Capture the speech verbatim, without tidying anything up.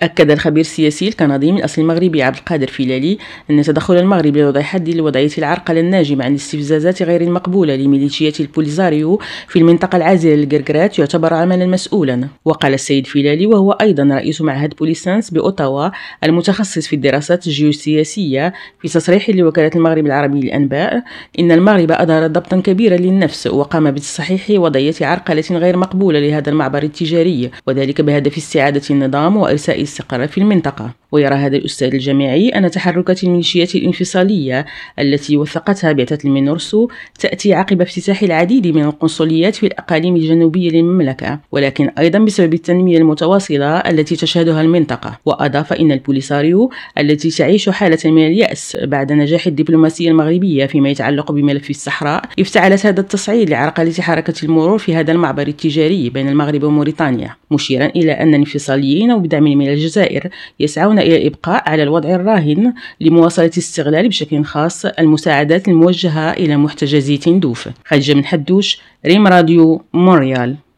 أكد الخبير السياسي الكندي من الأصل المغربي عبد القادر فيلالي أن تدخل المغرب لوضع حد لوضعية العرقلة الناجمة عن الاستفزازات غير المقبولة لميليشيات البوليزاريو في المنطقة العازلة للجرجرات يعتبر عملا مسؤولا. وقال السيد فيلالي وهو أيضا رئيس معهد بوليسانس بأوتاوا المتخصص في الدراسات الجيوسياسية في تصريح لوكالة المغرب العربي للأنباء إن المغرب أدار ضبطا كبيرا للنفس وقام بتصحيح وضعية عرقلة غير مقبولة لهذا المعبر التجاري، وذلك بهدف استعادة النظام وإرساء الاستقرار في المنطقة. ويرى هذا الأستاذ الجامعي أن تحركات الميليشيات الانفصالية التي وثقتها بعثة المينورسو تأتي عقب افتتاح العديد من القنصليات في الأقاليم الجنوبية للمملكة، ولكن أيضا بسبب التنمية المتواصلة التي تشهدها المنطقة. وأضاف إن البوليساريو التي تعيش حالة من اليأس بعد نجاح الدبلوماسية المغربية فيما يتعلق بملف الصحراء افتعلت هذا التصعيد لعرقلة حركة المرور في هذا المعبر التجاري بين المغرب وموريتانيا، مشيرا إلى أن الانفصاليين وبدعم من الجزائر يسعون إلى الإبقاء على الوضع الراهن لمواصلة استغلال بشكل خاص المساعدات الموجهة إلى محتجزي تندوف. خديجة بن حدوش، ريم راديو، مونريال.